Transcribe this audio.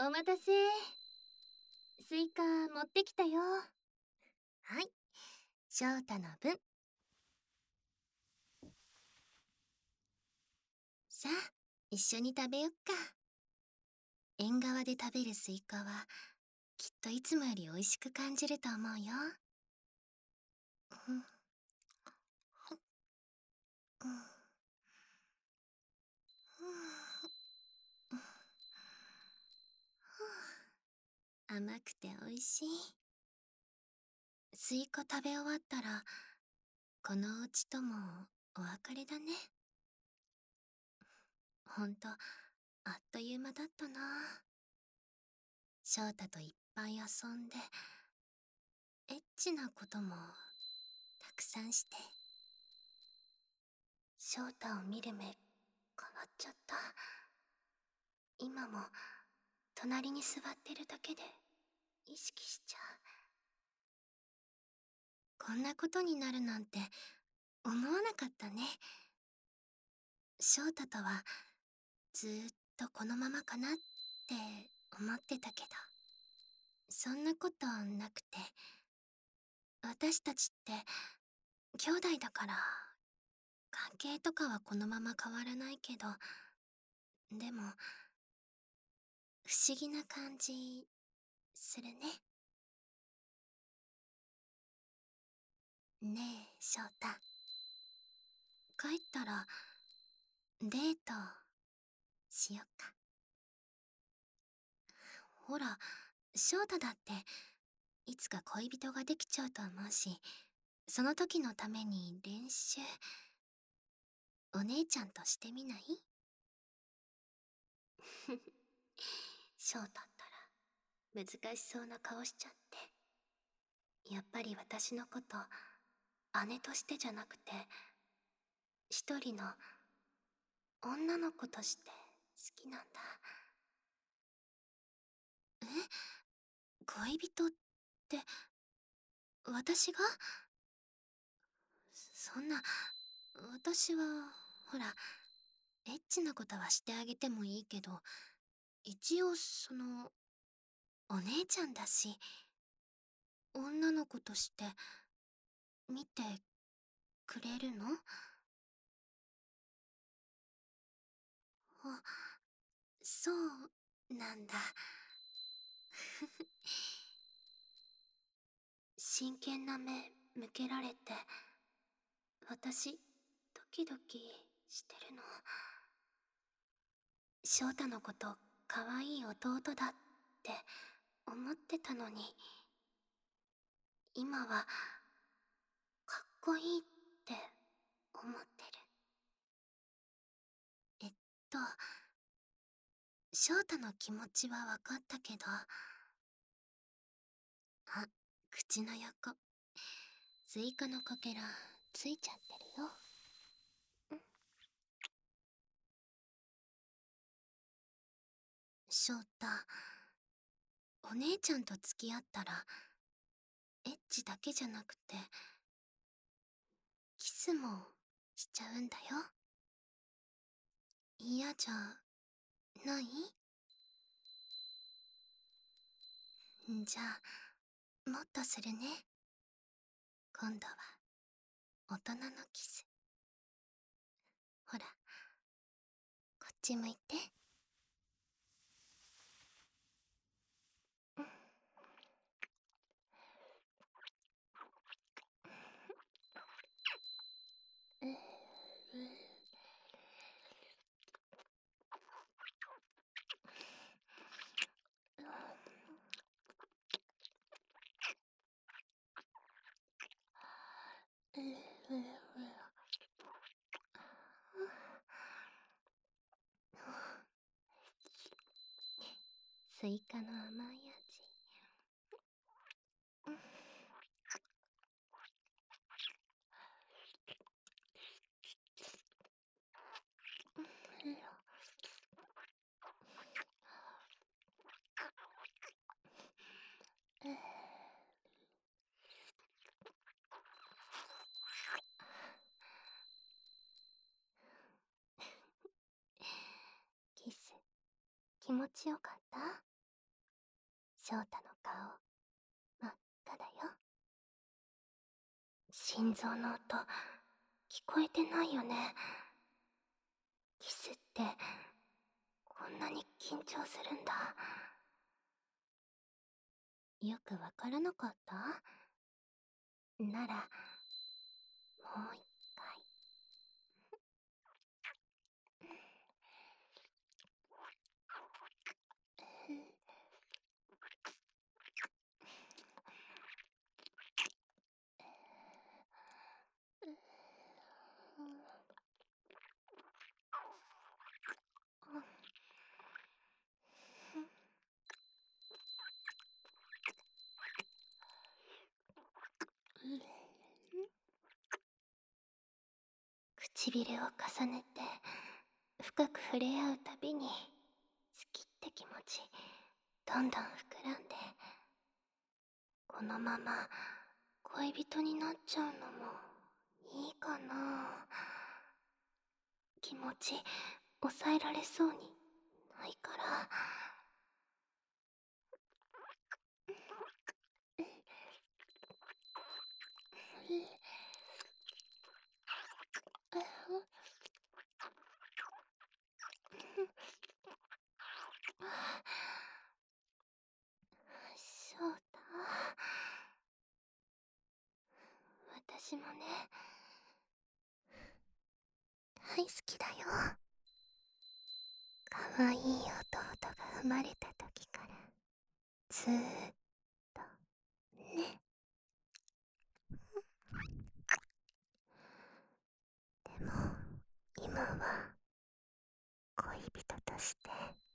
お待たせ。スイカ持ってきたよ。はい、翔太の分。さあ、一緒に食べよっか。縁側で食べるスイカは、きっといつもより美味しく感じると思うよ。うん、うん、うん、甘くて美味しい。スイカ食べ終わったら、このお家ともお別れだね。ほんと、あっという間だったな。翔太といっぱい遊んで、エッチなこともたくさんして。翔太を見る目変わっちゃった。今も隣に座ってるだけで意識しちゃう。こんなことになるなんて思わなかったね。翔太とはずーっとこのままかなって思ってたけど、そんなことなくて、私たちって兄弟だから関係とかはこのまま変わらないけど、でも不思議な感じするね。ねえ翔太、帰ったらデートしよっか。ほら、翔太だっていつか恋人ができちゃうと思うし、その時のために練習、お姉ちゃんとしてみない？翔太ったら難しそうな顔しちゃって。やっぱり私のこと姉としてじゃなくて、一人の女の子として好きなんだ。え、恋人って私が？そんな、私はほら、エッチなことはしてあげてもいいけど、一応お姉ちゃんだし、女の子として見てくれるの？あ、そうなんだ。真剣な目向けられて、私ドキドキしてるの。翔太のこと可愛い弟だって思ってたのに、今はかっこいいって思ってる。えっと、翔太の気持ちは分かったけど、あ、口の横、スイカのかけらついちゃってるよ。翔太、お姉ちゃんと付き合ったら、エッチだけじゃなくて、キスもしちゃうんだよ。嫌じゃない？じゃあ、もっとするね。今度は、大人のキス。ほら、こっち向いて。スイカの甘い味。キス、気持ちよかった？ 翔太の顔、真っ赤だよ。心臓の音、聞こえてないよね。キスってこんなに緊張するんだ。よくわからなかった？なら、もう一回。唇を重ねて深く触れ合うたびに好きって気持ちどんどん膨らんで、このまま恋人になっちゃうのもいいかな。気持ち抑えられそうにないから。翔太、私もね、大好きだよ。かわいい弟が生まれた時からずーっとね。でも今は恋人として